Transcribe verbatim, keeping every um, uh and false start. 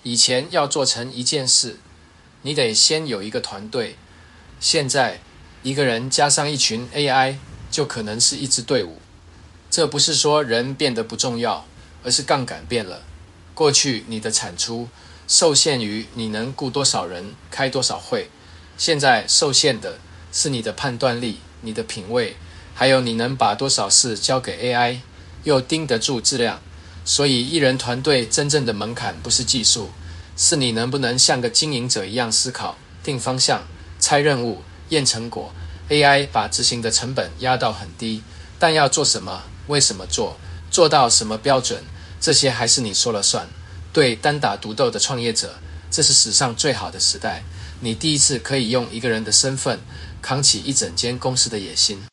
以前要做成一件事，你得先有一个团队，现在一个人加上一群 A I 就可能是一支队伍。这不是说人变得不重要，而是杠杆变了。过去你的产出受限于你能雇多少人，开多少会，现在受限的是你的判断力、你的品味，还有你能把多少事交给 A I， 又盯得住质量。所以一人团队真正的门槛不是技术，是你能不能像个经营者一样思考、定方向、拆任务、验成果。 A I 把执行的成本压到很低，但要做什么、为什么做、做到什么标准，这些还是你说了算。对单打独斗的创业者，这是史上最好的时代，你第一次可以用一个人的身份扛起一整间公司的野心。